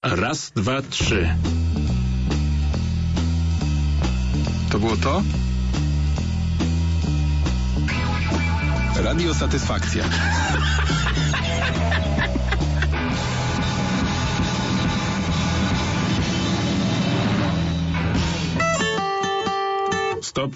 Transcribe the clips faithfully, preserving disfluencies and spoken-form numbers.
Raz, dwa, trzy. To było to? Radio Satysfakcja. Stop.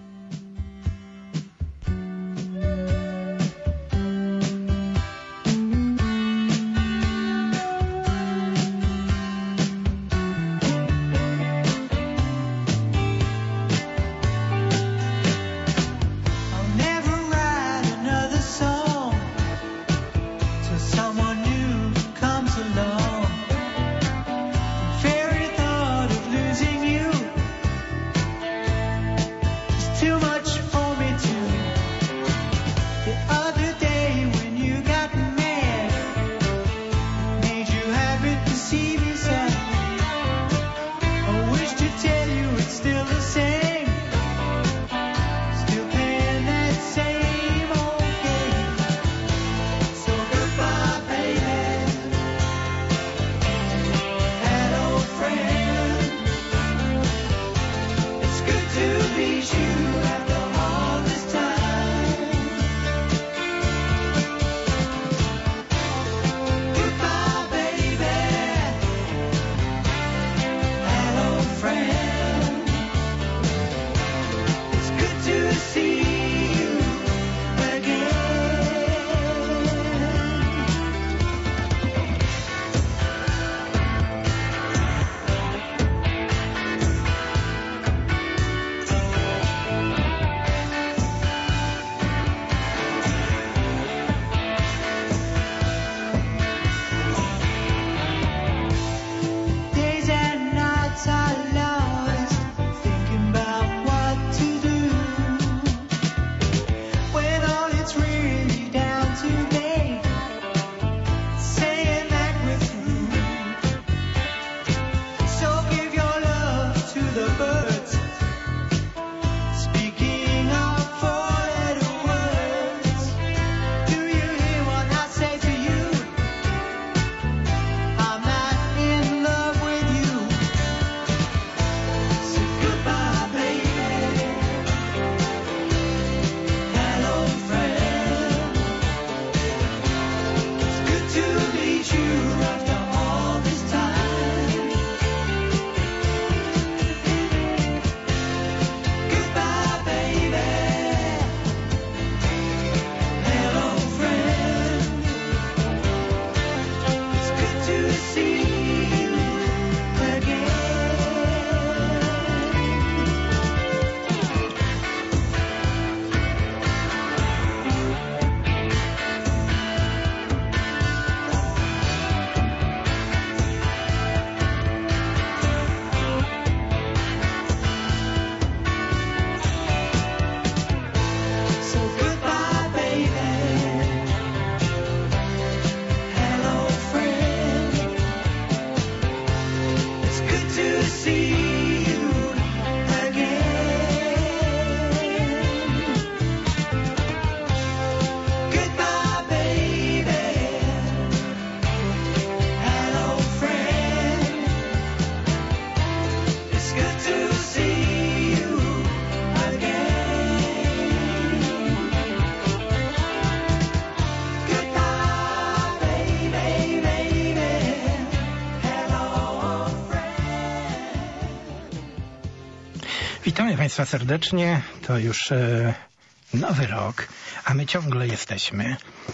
Witamy Państwa serdecznie. To już e, nowy rok, a my ciągle jesteśmy.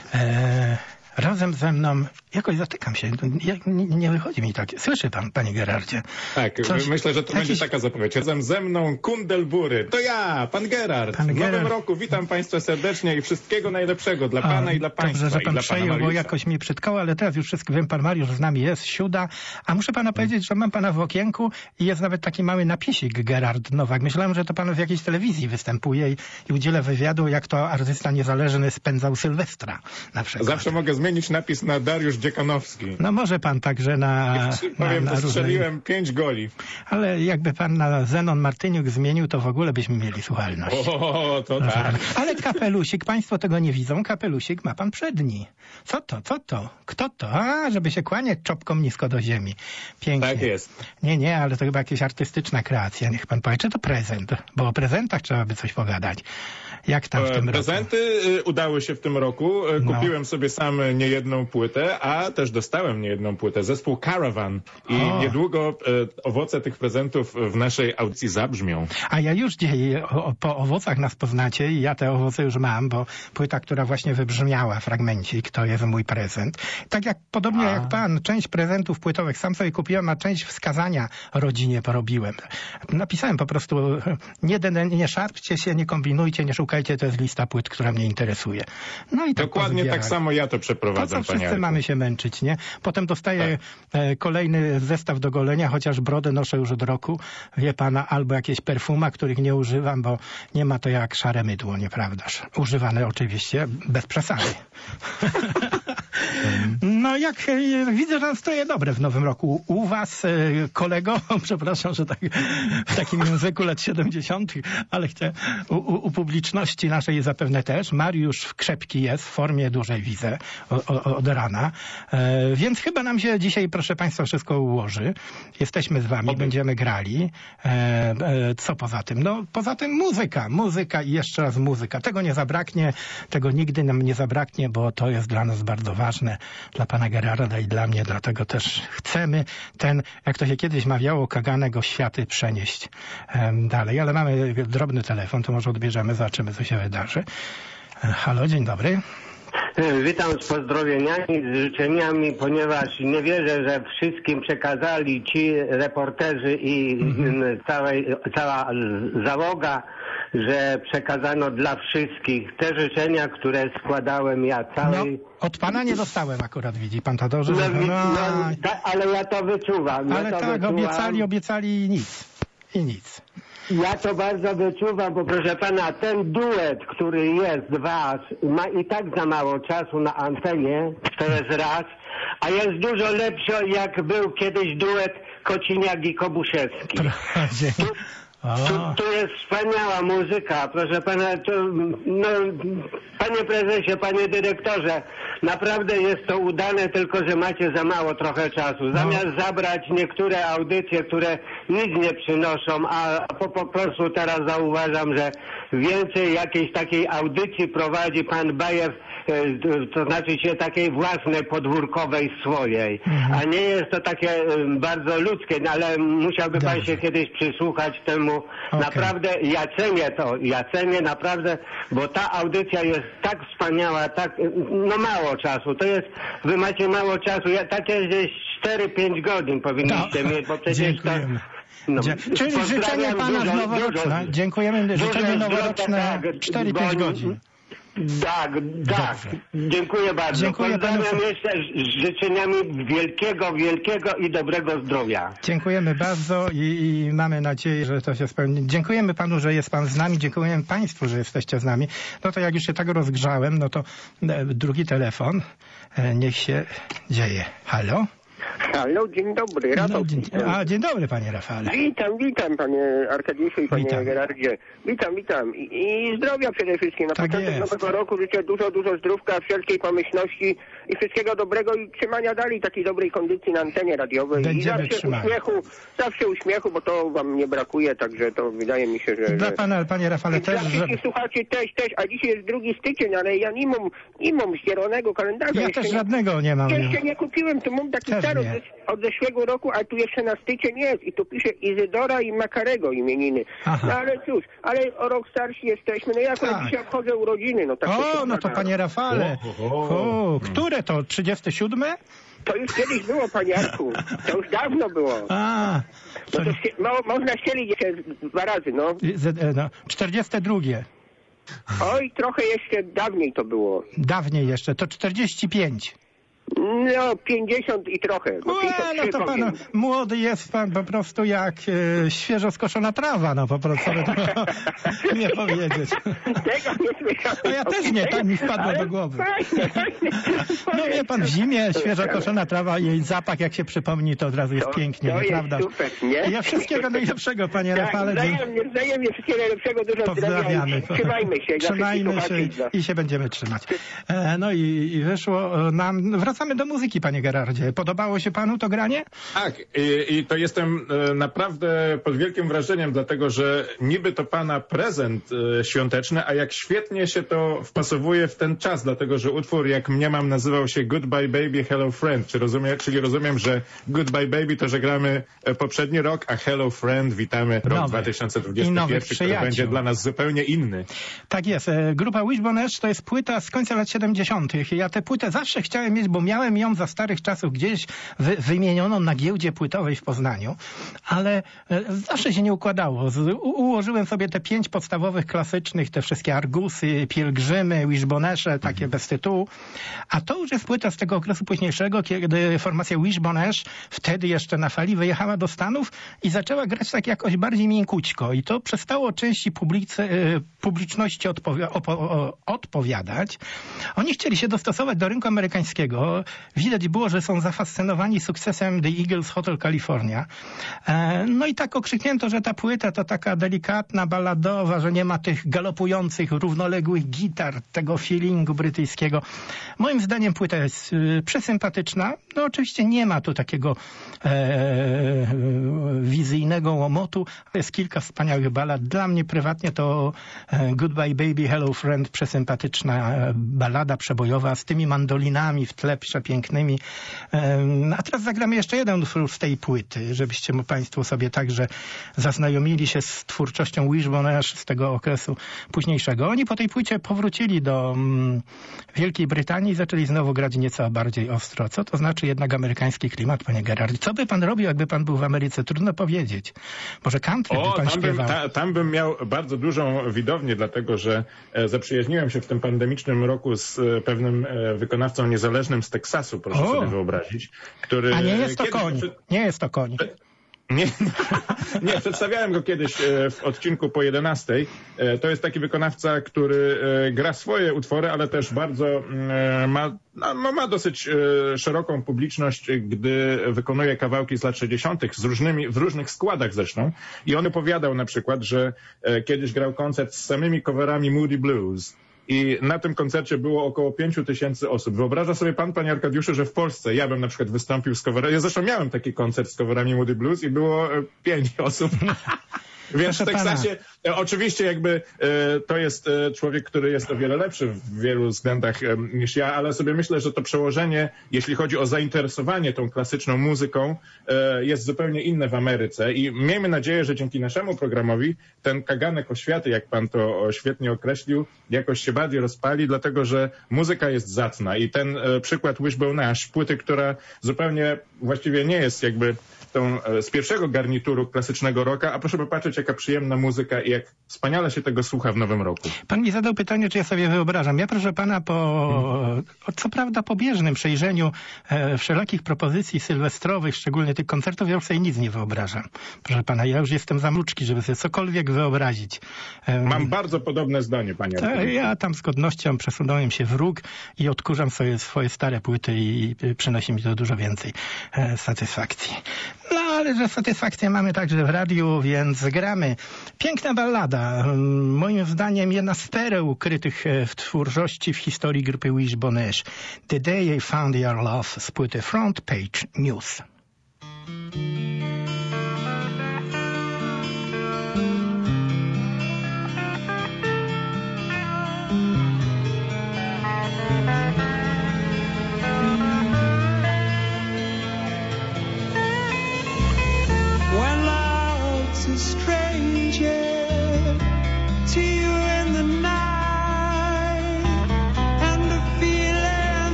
E, razem ze mną, jakoś zatykam się, nie, nie wychodzi mi tak. Słyszy pan, panie Gerardzie? Tak, Coś, myślę, że to jakiś... będzie taka zapowiedź. Razem ze mną Kundelbury. To ja, pan Gerard. Pan w Gerard... nowym roku witam Państwa serdecznie i wszystkiego najlepszego dla pana a, i dla Państwa. Dobrze, że pan przejął, bo jakoś mnie przytkało, ale teraz już wszystko wiem, pan Mariusz z nami jest, siuda. A muszę pana powiedzieć, że mam pana w okienku i jest nawet taki mały napisik Gerard Nowak. Myślałem, że to pan w jakiejś telewizji występuje i, i udziela wywiadu, jak to artysta niezależny spędzał Sylwestra na przykład. Zawsze mogę zmienić zmienić napis na Dariusz Dziekanowski. No może pan także na... Powiem, na, na to strzeliłem różnej... pięć goli. Ale jakby pan na Zenon Martyniuk zmienił, to w ogóle byśmy mieli słuchalność. O, to no, tak. Ale kapelusik, państwo tego nie widzą, kapelusik ma pan przedni. Co to, co to? Kto to? A, żeby się kłaniać czopką nisko do ziemi. Pięknie. Tak jest. Nie, nie, ale to chyba jakaś artystyczna kreacja. Niech pan powie, czy to prezent? Bo o prezentach trzeba by coś pogadać. Jak tam w tym Prezenty roku? Prezenty udały się w tym roku. Kupiłem no. sobie sam niejedną płytę, a też dostałem niejedną płytę. Zespół Caravan. I o. niedługo e, owoce tych prezentów w naszej audycji zabrzmią. A ja już dzisiaj o, po owocach nas poznacie i ja te owoce już mam, bo płyta, która właśnie wybrzmiała, fragmencik, to jest mój prezent. Tak jak podobnie a. jak pan, część prezentów płytowych sam sobie kupiłem, a część wskazania rodzinie porobiłem. Napisałem po prostu, nie, nie szarpcie się, nie kombinujcie, nie szukajcie, to jest lista płyt, która mnie interesuje. No i tak dokładnie tak samo ja to przeprowadzam, po co wszyscy mamy się męczyć, nie? Potem dostaję tak. e, kolejny zestaw do golenia, chociaż brodę noszę już od roku, wie pana, albo jakieś perfuma, których nie używam, bo nie ma to jak szare mydło, nieprawdaż? Używane oczywiście bez przesady. No jak e, widzę, że nastroje dobre w nowym roku. U was, e, kolego, przepraszam, że tak w takim języku lat siedemdziesiątych, ale chciałem, u, u, u publiczności naszej zapewne też. Mariusz Krzepki jest w formie dużej, widzę, o, o, od rana. E, więc chyba nam się dzisiaj, proszę państwa, wszystko ułoży. Jesteśmy z wami, okay. Będziemy grali. E, e, co poza tym? No poza tym muzyka, muzyka i jeszcze raz muzyka. Tego nie zabraknie, tego nigdy nam nie zabraknie, bo to jest dla nas bardzo ważne, dla pana Gerarda i dla mnie, dlatego też chcemy ten, jak to się kiedyś mawiało, kaganego światy przenieść e, dalej. Ale mamy drobny telefon, to może odbierzemy, zobaczymy, co się wydarzy. E, halo, dzień dobry. Witam z pozdrowieniami, z życzeniami, ponieważ nie wierzę, że wszystkim przekazali ci reporterzy i mm-hmm. całej, cała załoga, że przekazano dla wszystkich te życzenia, które składałem ja całej... No, od pana nie dostałem akurat, widzi pan Tadorze. No, że... no, no, ta, ale ja to wyczuwam. Ale ja to tak, wyczuwam. obiecali, obiecali i nic. I nic. Ja to bardzo wyczuwam, bo proszę pana, ten duet, który jest wasz, ma i tak za mało czasu na antenie, to jest raz, a jest dużo lepszy, jak był kiedyś duet Kociniak i Kobuszewski. Tu, tu, tu jest wspaniała muzyka, proszę pana, to, no, panie prezesie, panie dyrektorze, naprawdę jest to udane, tylko że macie za mało trochę czasu. Zamiast no. zabrać niektóre audycje, które nic nie przynoszą, a po, po prostu teraz zauważam, że więcej jakiejś takiej audycji prowadzi pan Bajew, to znaczy się takiej własnej, podwórkowej, swojej. Mhm. A nie jest to takie bardzo ludzkie, no ale musiałby Dobrze. pan się kiedyś przysłuchać temu. Okay. Naprawdę ja cenię to, ja cenię naprawdę, bo ta audycja jest tak wspaniała, tak, no mało czasu. To jest, wy macie mało czasu, ja, takie gdzieś cztery pięć godzin powinniście no. mieć, bo przecież Dziękujemy. to... No, Czyli życzenie pana dużo, noworoczne. Dużo, Dziękujemy. Życzenie noworoczne cztery pięć godzin. Tak, tak. Dobrze. Dziękuję bardzo. Dziękuję Pozdrawiam panu... jeszcze z życzeniami wielkiego, wielkiego i dobrego zdrowia. Dziękujemy bardzo i, i mamy nadzieję, że to się spełni. Dziękujemy panu, że jest pan z nami. Dziękujemy państwu, że jesteście z nami. No to jak już się tak rozgrzałem, no to e, drugi telefon. E, niech się dzieje. Halo? Halo, dzień dobry, Rafał. No, dzień, a, dzień dobry, panie Rafale. Witam, witam, panie Arkadiuszu i panie witam. Gerardzie. Witam, witam. I, i zdrowia przede wszystkim. Na tak początek jest. Nowego roku życzę dużo, dużo zdrówka, wszelkiej pomyślności i wszystkiego dobrego i trzymania dalej takiej dobrej kondycji na antenie radiowej. Będziemy I zawsze trzymali. uśmiechu, zawsze uśmiechu, bo to wam nie brakuje, także to wydaje mi się, że... Dla pana, panie Rafale, też... Dla wszystkich słuchaczy też, też, a dzisiaj jest drugi styczeń, ale ja nie mam, nie mam zielonego kalendarza. Ja też żadnego nie mam. Jeszcze nie kupiłem, to mam taki stary od zeszłego roku, ale tu jeszcze na styczeń jest i tu pisze Izydora i Makarego imieniny. Aha. No ale cóż, ale o rok starsi jesteśmy, no ja akurat tak. dzisiaj obchodzę urodziny. No, tak o, no to panie Rafale, o, o, o. O, które to, trzydzieste siódme? To już kiedyś było, panie Jarku, to już dawno było. A, no to się, mo, można ścielić jeszcze dwa razy, no. Z, no. czterdzieste drugie. Oj, trochę jeszcze dawniej to było. Dawniej jeszcze, to czterdzieści pięć. No, pięćdziesiąt i trochę. No, Ue, no to pan, młody jest pan po prostu jak e, świeżo skoszona trawa, no po prostu nie powiedzieć. Tego nie słyszałem. No ja też nie, tak mi wpadło do głowy. Fajnie, fajnie. No wie pan, w zimie świeżo koszona trawa, jej zapach jak się przypomni, to od razu jest to, pięknie, to nieprawda? Jest super, nie? Ja wszystkiego najlepszego, panie tak, Rafale. Wzajemnie, wzajemnie wszystkiego najlepszego, dużo pozdrawiamy. Trzymajmy się. Trzymajmy się i się będziemy trzymać. E, no i, i wyszło nam, wracamy do muzyki, panie Gerardzie. Podobało się panu to granie? Tak, i, i to jestem e, naprawdę pod wielkim wrażeniem, dlatego że niby to pana prezent e, świąteczny, a jak świetnie się to wpasowuje w ten czas, dlatego że utwór, jak mniemam, nazywał się Goodbye Baby, Hello Friend, Czy rozumie, czyli rozumiem, że Goodbye Baby to, że gramy poprzedni rok, a Hello Friend witamy rok nowy. dwa tysiące dwudziesty pierwszy, który będzie dla nas zupełnie inny. Tak jest. Grupa Wishbone Ash to jest płyta z końca lat siedemdziesiątych. Ja tę płytę zawsze chciałem mieć, bo miałem ją za starych czasów gdzieś wy, wymienioną na giełdzie płytowej w Poznaniu, ale zawsze się nie układało. U, ułożyłem sobie te pięć podstawowych, klasycznych, te wszystkie Argusy, Pielgrzymy, Wishbone Ash, takie mhm. bez tytułu. A to już jest płyta z tego okresu późniejszego, kiedy formacja Wishbone Ash, wtedy jeszcze na fali, wyjechała do Stanów i zaczęła grać tak jakoś bardziej miękkućko. I to przestało części publicy, publiczności odpowi- opo- odpowiadać. Oni chcieli się dostosować do rynku amerykańskiego. Widać było, że są zafascynowani sukcesem The Eagles Hotel California. No i tak okrzyknięto, że ta płyta to taka delikatna, balladowa, że nie ma tych galopujących, równoległych gitar, tego feelingu brytyjskiego. Moim zdaniem płyta jest przesympatyczna. No oczywiście nie ma tu takiego e, wizyjnego łomotu. Jest kilka wspaniałych ballad. Dla mnie prywatnie to e, Goodbye Baby, Hello Friend, przesympatyczna e, ballada przebojowa z tymi mandolinami w tle przepięknymi. E, a teraz zagramy jeszcze jeden utwór z tej płyty, żebyście państwo sobie także zaznajomili się z twórczością Wishbone Ash z tego okresu późniejszego. Oni po tej płycie powrócili do mm, Wielkiej Brytanii i zaczęli znowu grać nieco bardziej ostro. Co to znaczy jednak amerykański klimat, panie Gerard? Co by pan robił, jakby pan był w Ameryce? Trudno powiedzieć. Może country o, by pan tam śpiewał? Bym, ta, tam bym miał bardzo dużą widownię, dlatego że e, zaprzyjaźniłem się w tym pandemicznym roku z e, pewnym e, wykonawcą niezależnym z Teksasu, proszę o. sobie wyobrazić. Który, A nie jest to kiedyś, koń. Przy... Nie jest to koń. Nie, nie, przedstawiałem go kiedyś w odcinku po jedenastej. To jest taki wykonawca, który gra swoje utwory, ale też bardzo ma, no, ma dosyć szeroką publiczność, gdy wykonuje kawałki z lat sześćdziesiątych z różnymi, w różnych składach zresztą. I on opowiadał na przykład, że kiedyś grał koncert z samymi coverami Moody Blues. I na tym koncercie było około pięciu tysięcy osób. Wyobraża sobie pan, panie Arkadiuszu, że w Polsce ja bym na przykład wystąpił z coverami. Ja zresztą miałem taki koncert z coverami Moody Blues i było pięć osób. Więc w Teksasie e, oczywiście jakby e, to jest e, człowiek, który jest o wiele lepszy w wielu względach e, niż ja, ale sobie myślę, że to przełożenie, jeśli chodzi o zainteresowanie tą klasyczną muzyką, e, jest zupełnie inne w Ameryce i miejmy nadzieję, że dzięki naszemu programowi ten kaganek oświaty, jak pan to świetnie określił, jakoś się bardziej rozpali, dlatego że muzyka jest zacna i ten e, przykład Wishbone Ash, płyty, która zupełnie właściwie nie jest jakby tą, z pierwszego garnituru klasycznego rocka, a proszę popatrzeć, jaka przyjemna muzyka i jak wspaniale się tego słucha w nowym roku. Pan mi zadał pytanie, czy ja sobie wyobrażam. Ja proszę pana po, hmm. co prawda pobieżnym przejrzeniu e, wszelakich propozycji sylwestrowych, szczególnie tych koncertów, ja już sobie nic nie wyobrażam. Proszę pana, ja już jestem za mruczki, żeby sobie cokolwiek wyobrazić. E, Mam bardzo podobne zdanie, panie. To, ja tam z godnością przesunąłem się w róg i odkurzam sobie swoje stare płyty i, i przynosi mi to dużo więcej e, satysfakcji. No, ale że satysfakcję mamy także w radiu, więc gramy. Piękna ballada. Moim zdaniem jedna z pereł ukrytych w twórczości w historii grupy Wishbone Ash. The Day I Found Your Love z płyty Front Page News.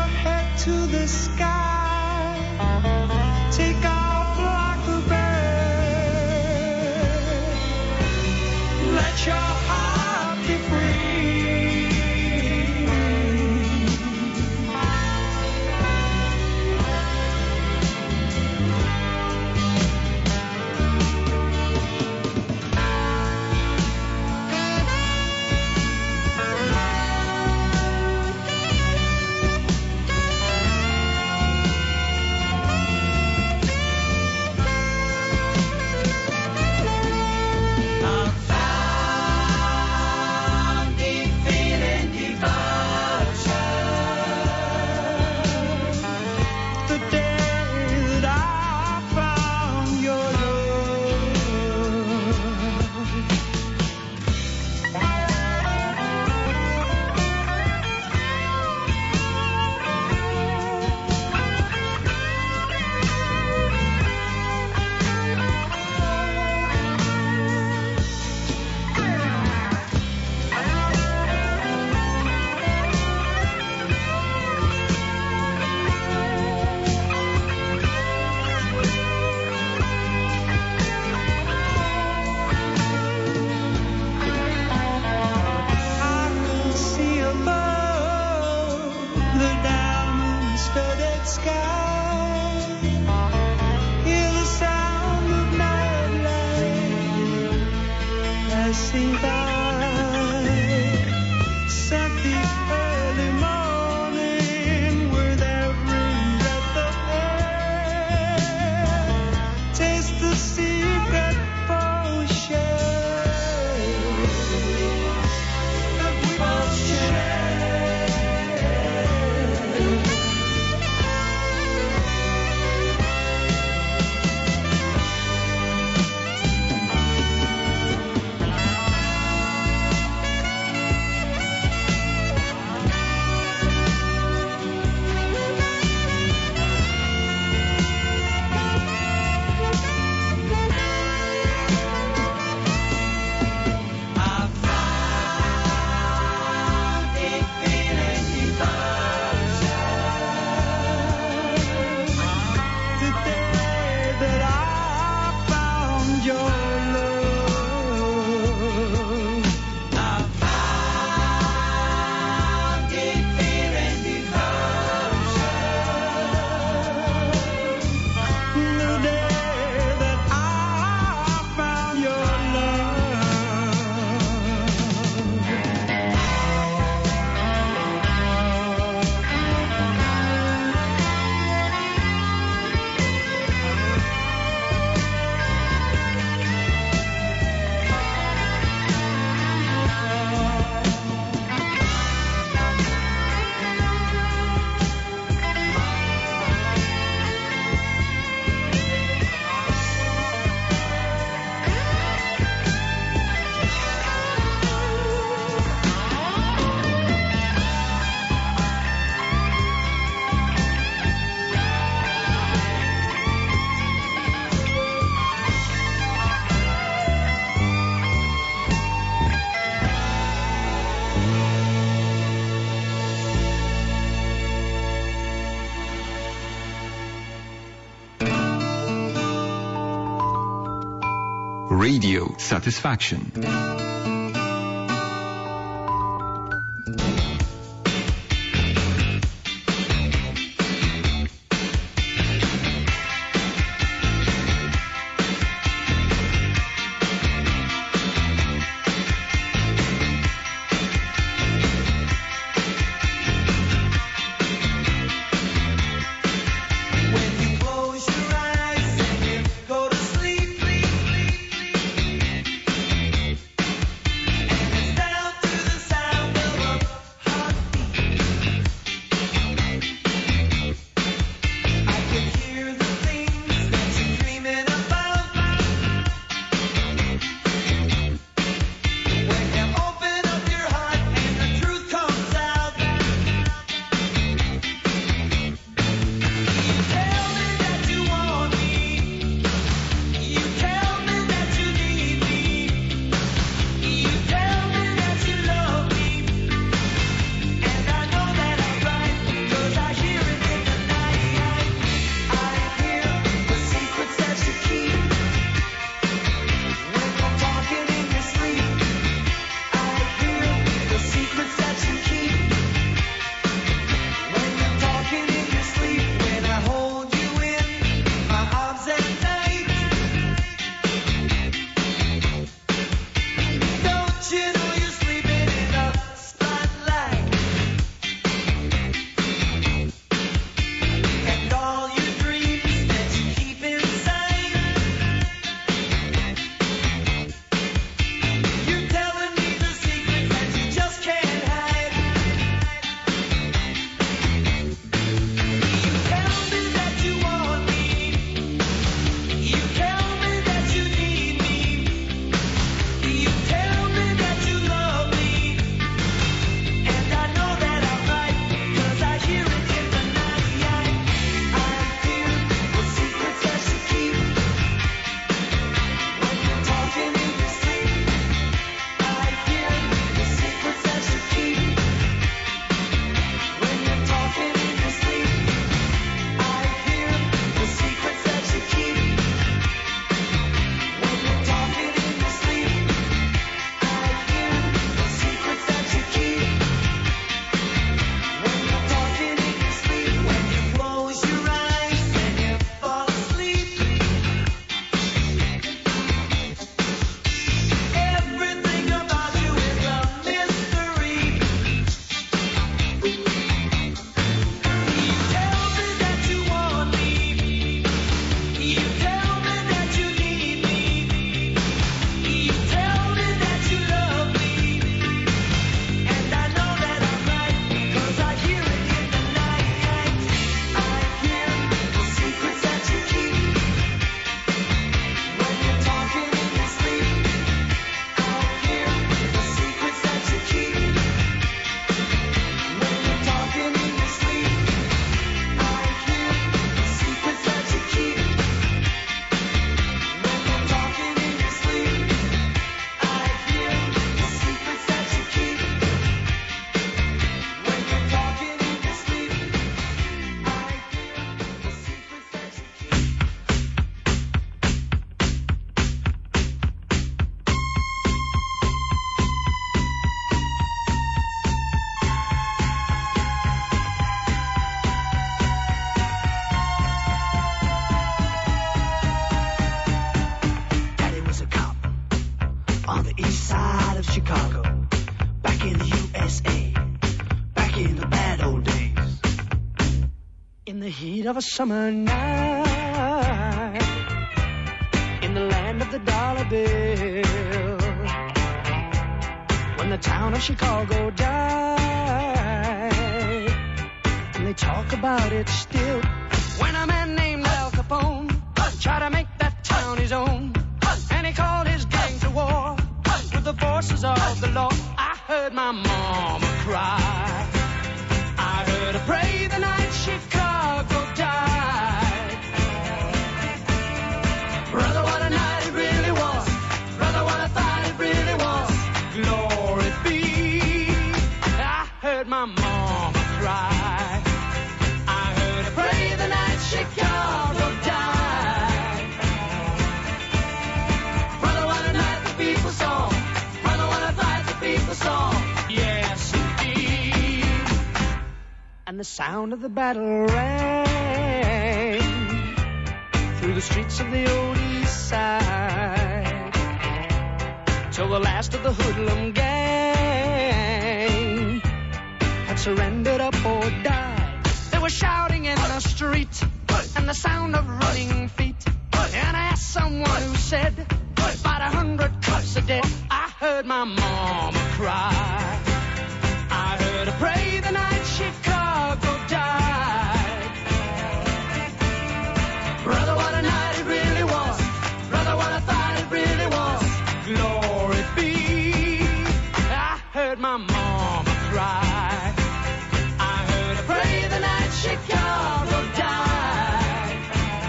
To the sky, take off like a bird. Radio Satisfaction. east side of Chicago, back in the U S A, back in the bad old days. In the heat of a summer night, in the land of the dollar bill, when the town of Chicago died, and they talk about it still, when a man named Al Capone tried to make that town his own, and he called his gang to war with the forces of the law. I heard my mama cry, I heard her pray the night Chicago died. Brother, what a night it really was. Brother, what I thought it really was. Glory be. I heard my mama cry, I heard her pray the night Chicago died. Brother, what a night the people saw. Brother, what a fight the people saw. Yes, indeed. And the sound of the battle rang through the streets of the old east side, till the last of the hoodlum gang had surrendered up or died. They were shouting in the street, and the sound of running feet. And I asked someone who said, about a hundred cops are dead. I heard my mama cry, I heard her pray the night Chicago died. Brother, what a night it really was. Brother, what I thought it really was. Glory be. I heard my mama cry, I heard her pray the night Chicago died.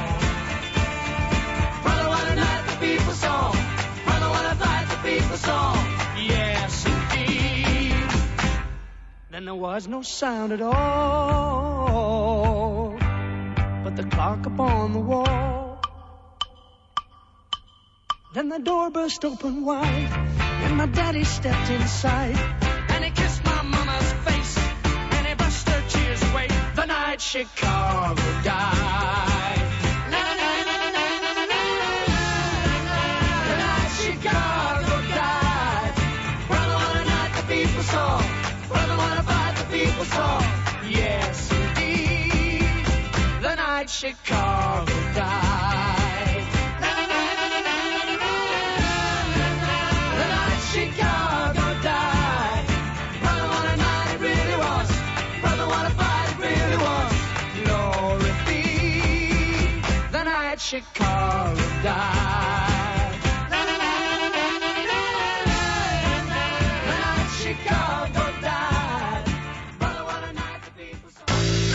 Brother, what a night the people saw. Brother, what a fight the people saw. Yes, indeed. Then there was no sound at all but the clock upon the wall. Then the door burst open wide, and my daddy stepped inside, and he kissed my mama's face, and he brushed her tears away. The night Chicago died. The night Chicago died. Brother, what a night the people saw. Brother, what a fight the people saw. Yes, indeed. The night Chicago died. The night Chicago died. Brother, what a night it really was. Brother, what a fight it really was. Glory be. The night Chicago died. The night Chicago died. Brother, what a night the people saw.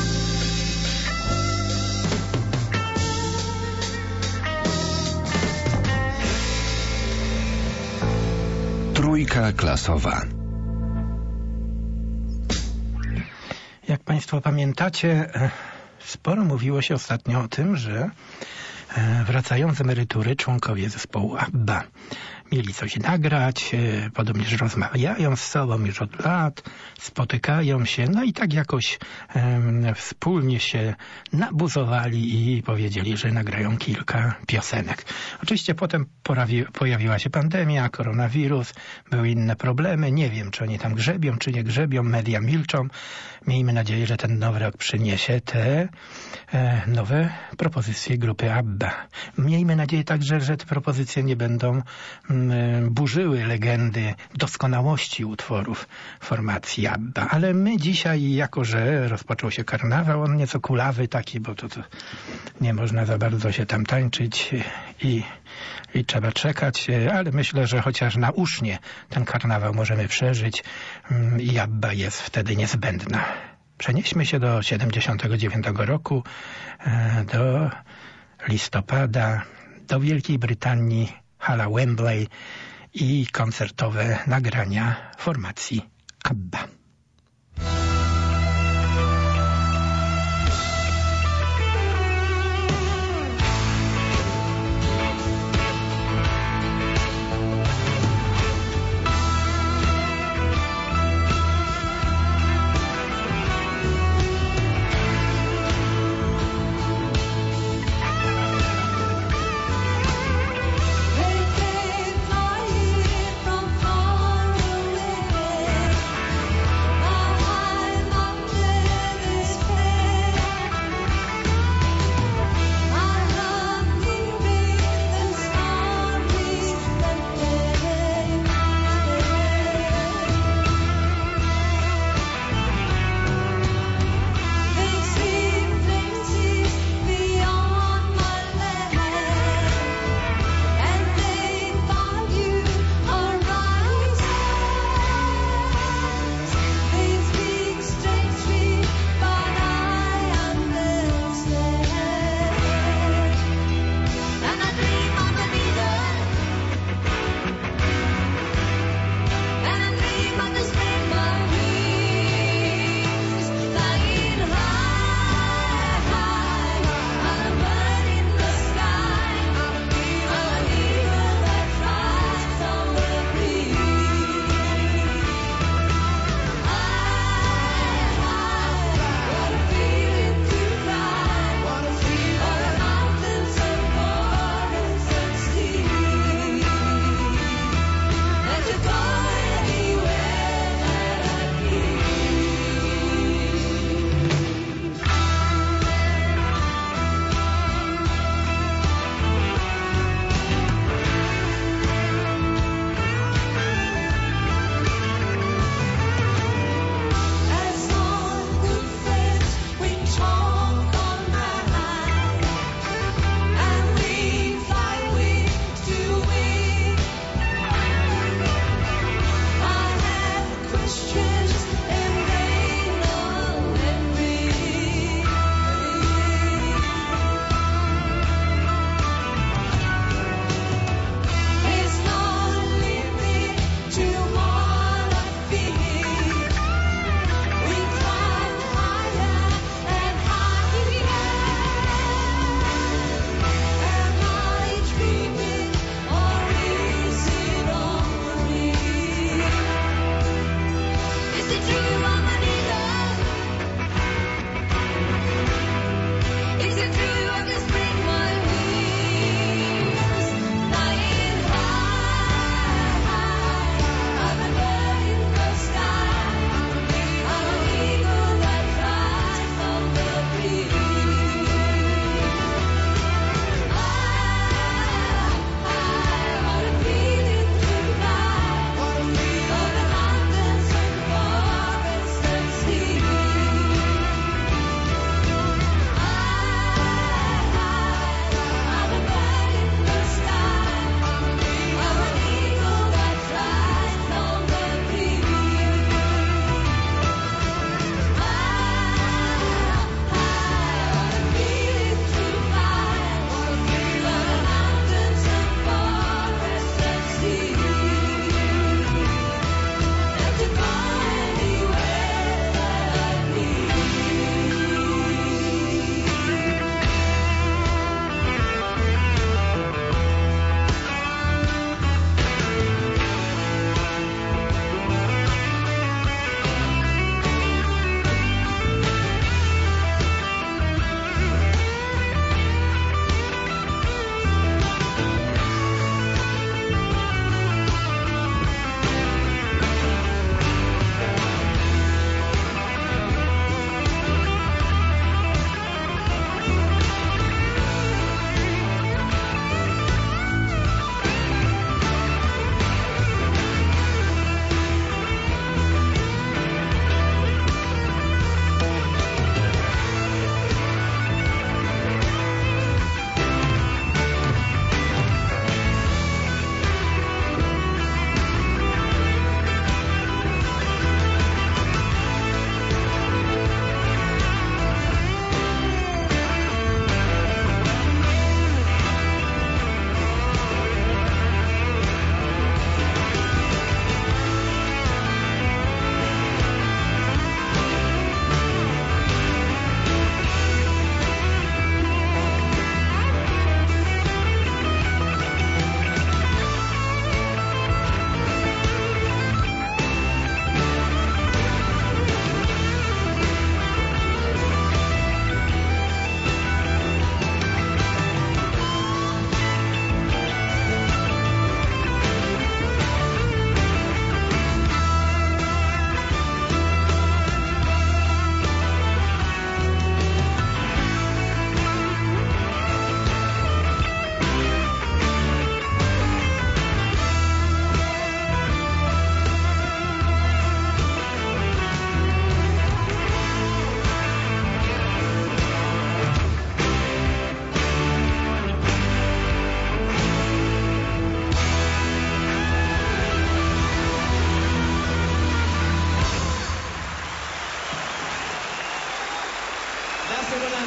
Trójka klasowa. Jak Państwo pamiętacie, sporo mówiło się ostatnio o tym, że wracają z emerytury członkowie zespołu ABBA. Mieli coś nagrać, podobnież rozmawiają z sobą już od lat, spotykają się, no i tak jakoś um, wspólnie się nabuzowali i powiedzieli, że nagrają kilka piosenek. Oczywiście potem pojawi, pojawiła się pandemia, koronawirus, były inne problemy, nie wiem, czy oni tam grzebią, czy nie grzebią, media milczą. Miejmy nadzieję, że ten nowy rok przyniesie te e, nowe propozycje grupy ABBA. Miejmy nadzieję także, że te propozycje nie będą burzyły legendy doskonałości utworów formacji ABBA. Ale my dzisiaj, jako że rozpoczął się karnawał, on nieco kulawy taki, bo to, to nie można za bardzo się tam tańczyć i, i trzeba czekać, ale myślę, że chociaż nausznie ten karnawał możemy przeżyć i ABBA jest wtedy niezbędna. Przenieśmy się do siedemdziesiątego dziewiątego roku, do listopada, do Wielkiej Brytanii, hala Wembley i koncertowe nagrania formacji ABBA. They came flying from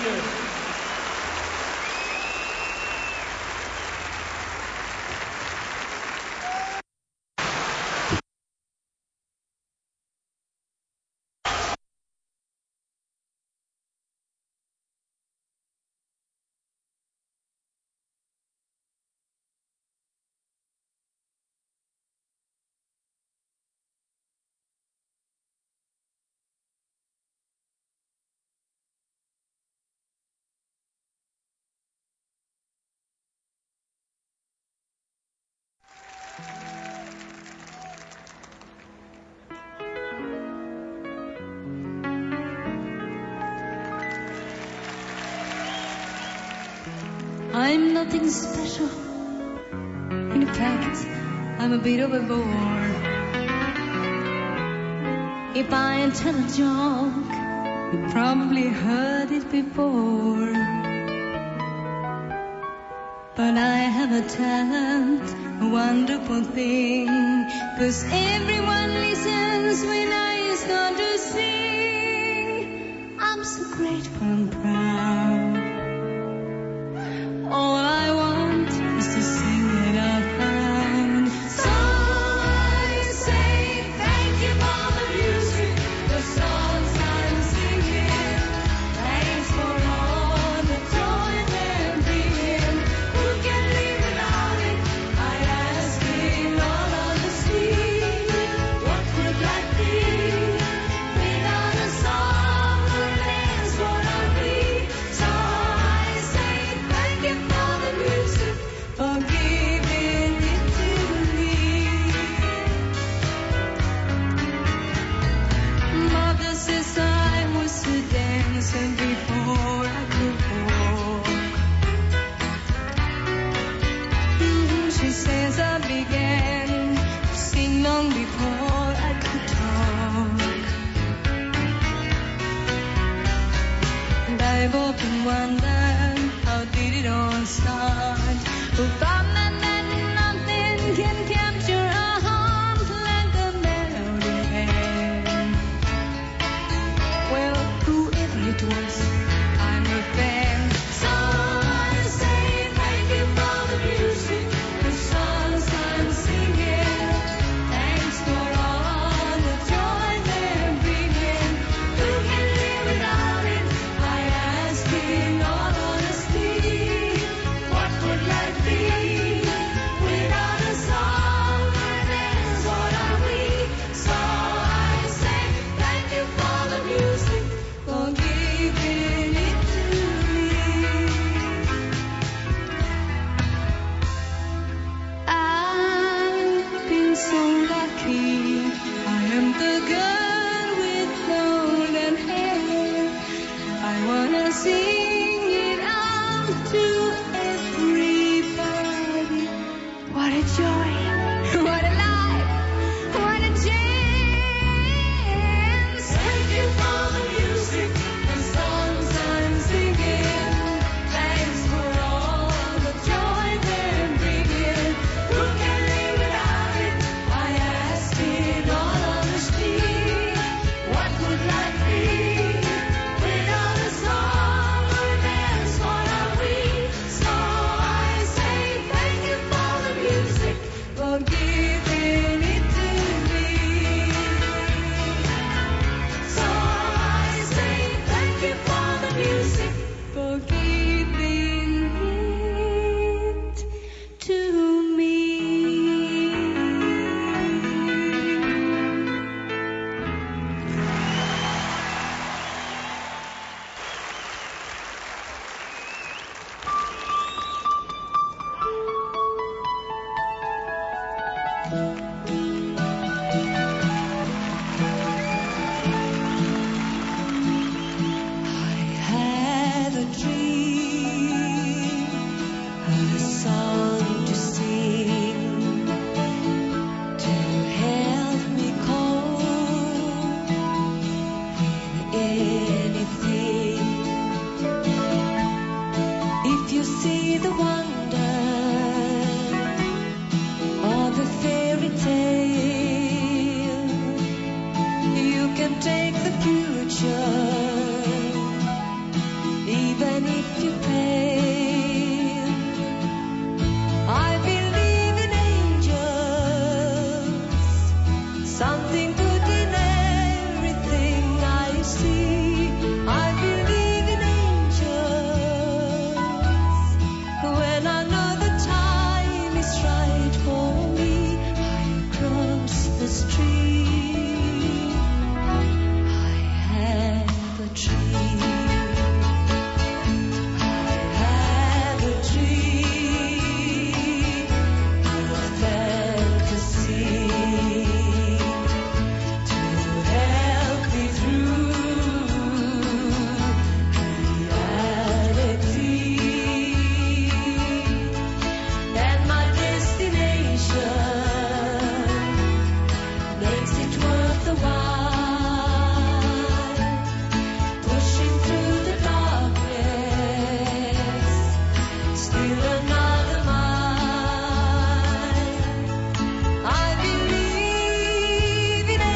Danke. I'm nothing special. In fact, I'm a bit of a bore. If I tell a joke, you probably heard it before. But I have a talent, a wonderful thing, 'cause everyone listens when I start to sing. I'm so grateful and proud. All I want is to sing it out loud. So I say thank you for the music, the songs I'm singing. Thanks for all the joy they're bringing. Who can live without it? I ask in all honesty. What would life be without a song or dance for our feet? So I say thank you for the music, for giving it to me. Mother says I was a dancer before I could walk. Mm, She says I began to sing long before I could talk. And I've often wondered, how did it all start? Who thought that, that nothing can capture a heart like a melody can? Well, whoever it was, I'm a fan. So I say thank you for the music, the songs I'm singing. Thanks for all the joy they're bringing. Who can live without it? I ask in all something good in everything I see. I believe in angels when I know the time is right for me. I cross the street. I have a dream. I have a dream, a fantasy to help me through reality. And my destination makes it worth the while, pushing through the darkness, still another mile. I believe in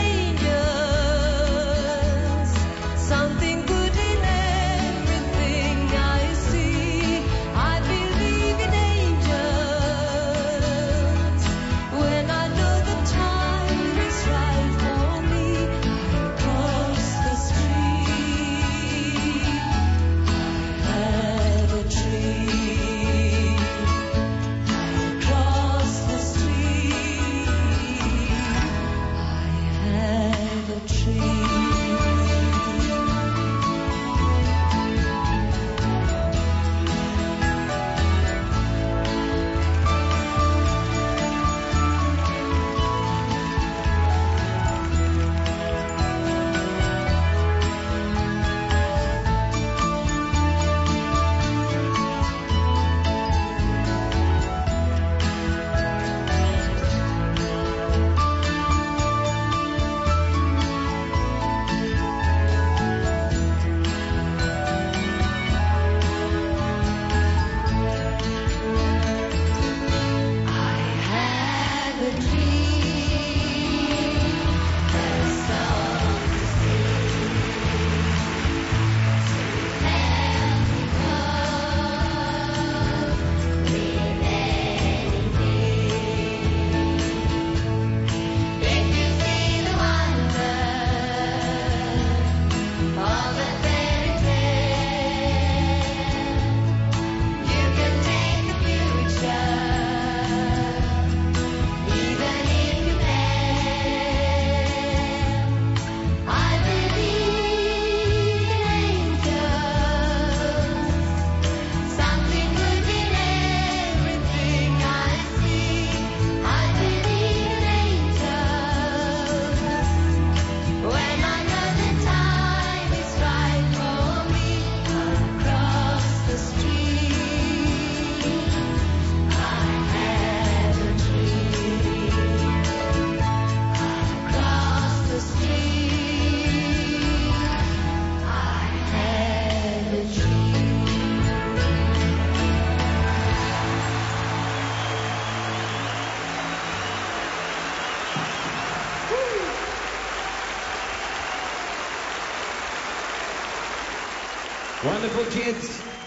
angels, something good in everything I see. I believe in angels when I know the time is right for me. I cross the street. I have a dream. I cross the street. I have a dream. I have a dream that something to help me cope with anything. If you see the wonder of a fairy tale, you can make the future. Even if you fail, I believe in angels, something good in everything I see. I believe in angels when I know the time is right for me. Across the street, I have a dream. Across the street, I have a dream. Wonderful kids.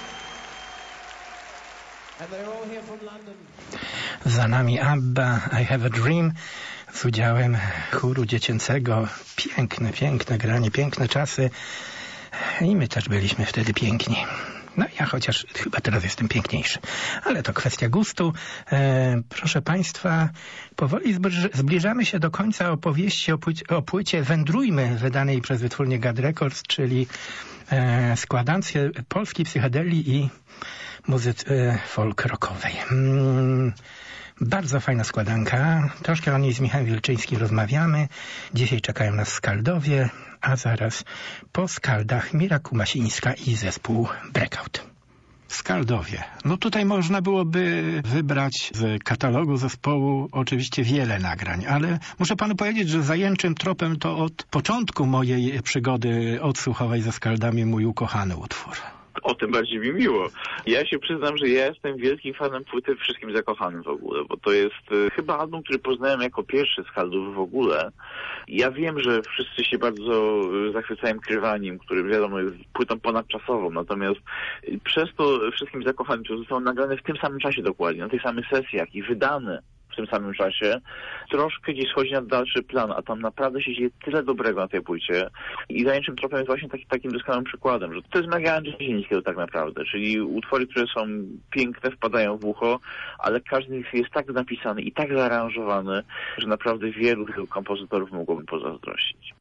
And they're all here from London. Za nami ABBA, I Have a Dream z udziałem chóru dziecięcego. Piękne, piękne granie, piękne czasy. I my też byliśmy wtedy piękni. No ja chociaż chyba teraz jestem piękniejszy. Ale to kwestia gustu. E, proszę Państwa, powoli zbliż- zbliżamy się do końca opowieści o, płycie, o płycie Wędrujmy, wydanej przez wytwórnię Gad Records, czyli e, składance polskiej psychedelii i muzyce folk rockowej. Mm, bardzo fajna składanka. Troszkę o niej z Michałem Wilczyńskim rozmawiamy. Dzisiaj czekają nas Skaldowie, a zaraz po Skaldach Mira Kumasińska i zespół Breakout. Skaldowie. No tutaj można byłoby wybrać z katalogu zespołu oczywiście wiele nagrań, ale muszę panu powiedzieć, że zajęczym tropem to od początku mojej przygody odsłuchowej ze Skaldami mój ukochany utwór. O tym bardziej mi miło. Ja się przyznam, że ja jestem wielkim fanem płyty Wszystkim Zakochanym w ogóle, bo to jest y, chyba album, który poznałem jako pierwszy z Skaldów w ogóle. Ja wiem, że wszyscy się bardzo y, zachwycają Krywaniem, który wiadomo jest płytą ponadczasową, natomiast y, przez to Wszystkim Zakochanym to zostało nagrane w tym samym czasie dokładnie, na tych samych sesjach i wydane w tym samym czasie, troszkę gdzieś schodzi na dalszy plan, a tam naprawdę się dzieje tyle dobrego na tej płycie. I Zajęczym Tropem jest właśnie taki, takim doskonałym przykładem, że to jest magia Andrzezińskiego tak naprawdę, czyli utwory, które są piękne, wpadają w ucho, ale każdy z nich jest tak napisany i tak zaaranżowany, że naprawdę wielu tych kompozytorów mogłoby pozazdrościć.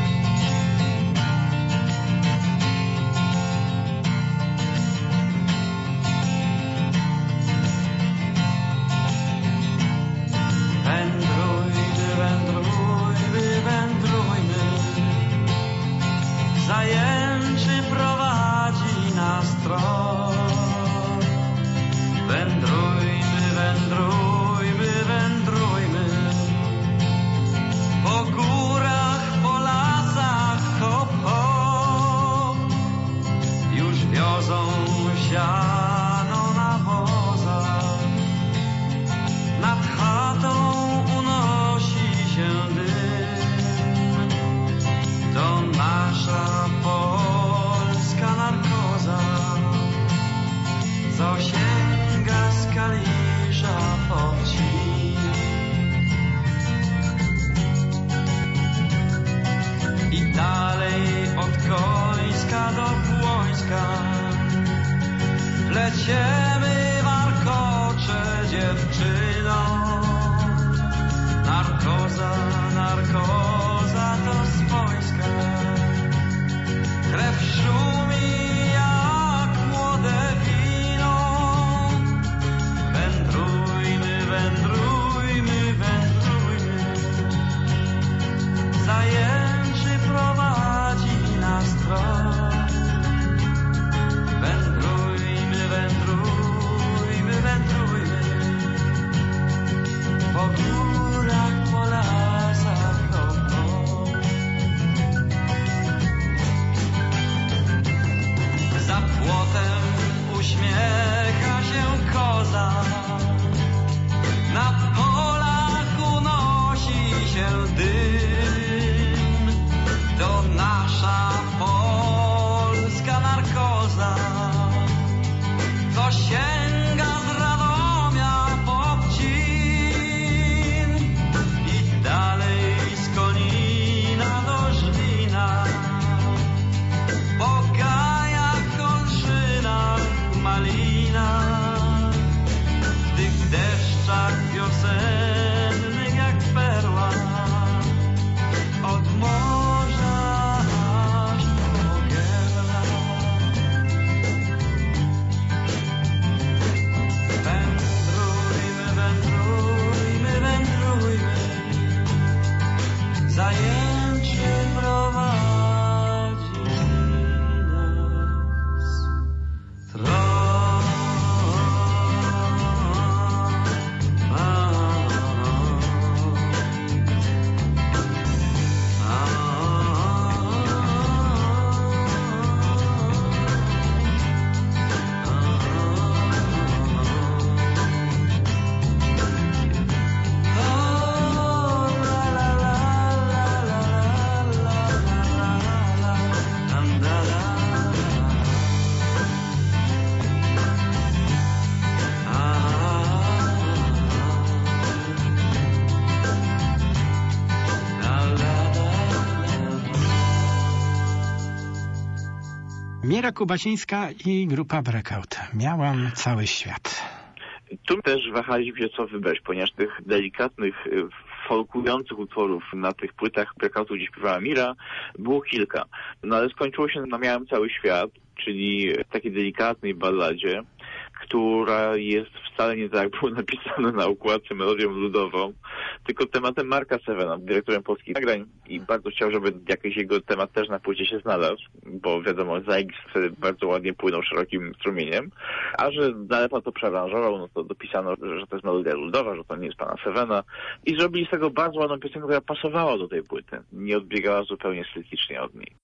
Wędrujmy, wędrujmy, wędrujmy. Zajęczy prowadzi nas trop. Wędrujmy, wędrujmy, wędrujmy. Po górach, po lasach, hop, hop. Już wiozą siano na wozach. Nad chatą unosi się dym. To nasza polska narkoza, co sięga z Kalisza po wsi. I dalej od Końska do Płońska leciemy, warkocze dziewczyno. Narkoza, narkoza to swojska. Krew szumi jak młode wino. Wędrujmy, wędrujmy, wędrujmy. Zajęczy prowadzi nas trop. Wędrujmy, wędrujmy, wędrujmy. Po górach, po lasach, hop, hop. Za płotem uśmiecha się koza. Na polach unosi się dym. To nasza polska narkoza, co sięga z Radomia po Pcim. I dalej z Konina do Żlina. Po gajach, olszynach, malinach. W tych deszczach wiosennych jak perła. Od morza aż do Gerla. Wędrujmy, wędrujmy, wędrujmy. Zajęczy prowadzi nas trop. A, Mira Kubasińska i grupa Breakout. Miałam cały świat. Tu też wahaliśmy się, co wybrać, ponieważ tych delikatnych, folkujących utworów na tych płytach Breakoutu, gdzie śpiewała Mira, było kilka. No ale skończyło się na Miałem cały świat, czyli takiej delikatnej balladzie, która jest wcale nie tak, jak było napisane na układce melodią ludową, tylko tematem Marka Sevena, dyrektorem polskich nagrań, i bardzo chciał, żeby jakiś jego temat też na płycie się znalazł, bo wiadomo, Z X wtedy bardzo ładnie płynął szerokim strumieniem, a że Nalepa to przearanżował, no to dopisano, że to jest melodia ludowa, że to nie jest pana Sevena, i zrobili z tego bardzo ładną piosenkę, która pasowała do tej płyty, nie odbiegała zupełnie stylistycznie od niej.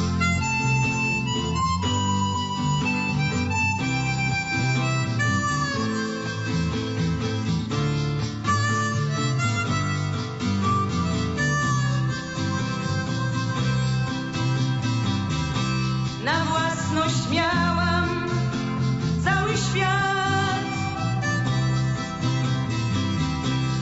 Na własność miałam cały świat.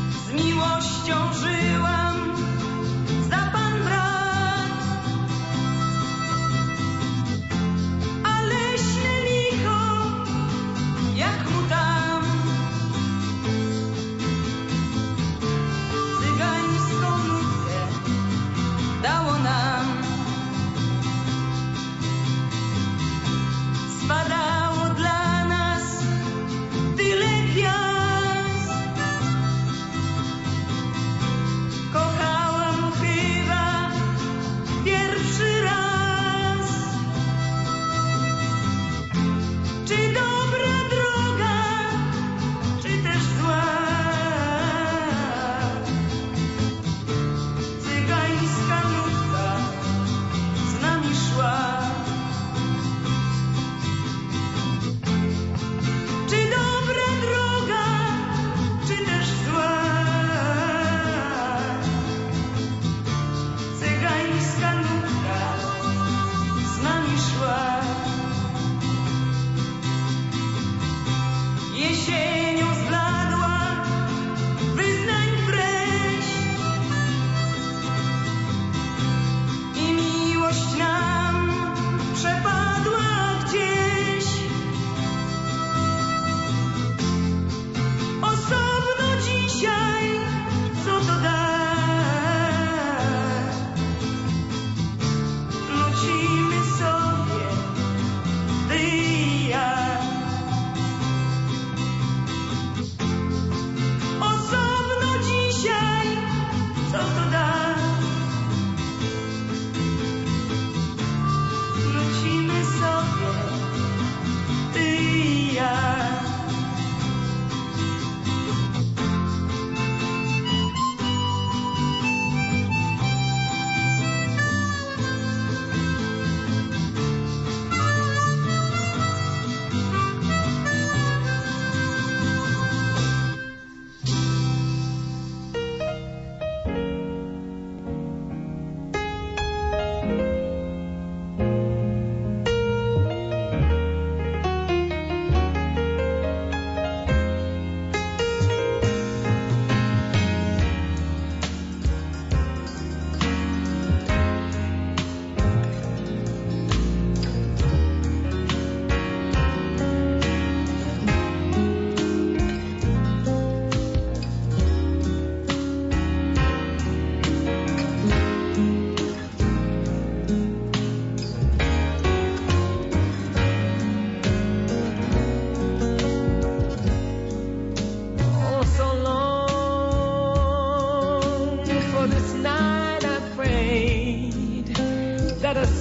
that a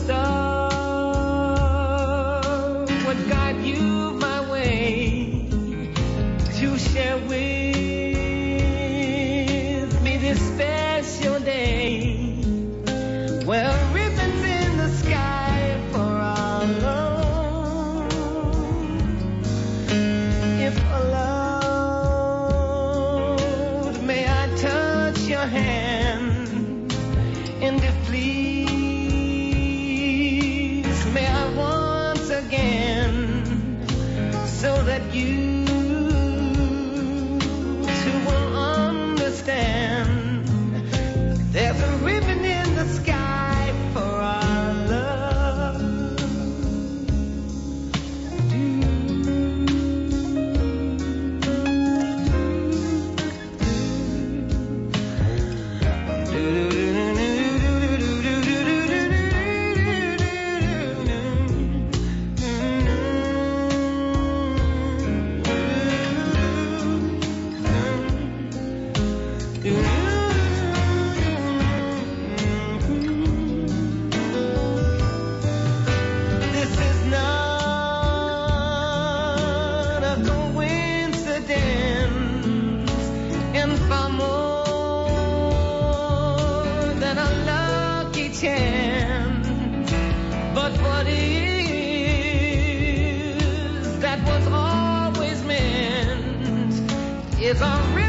star would guide you my way to share with me this special day. Well, ribbons in the sky for our love. If allowed, may I touch your hand? And if please, may I once again, so that you too will understand. There's a ribbon in the sky for our love. This is not a coincidence, and far more than a lucky chance. But what is that was always meant is a real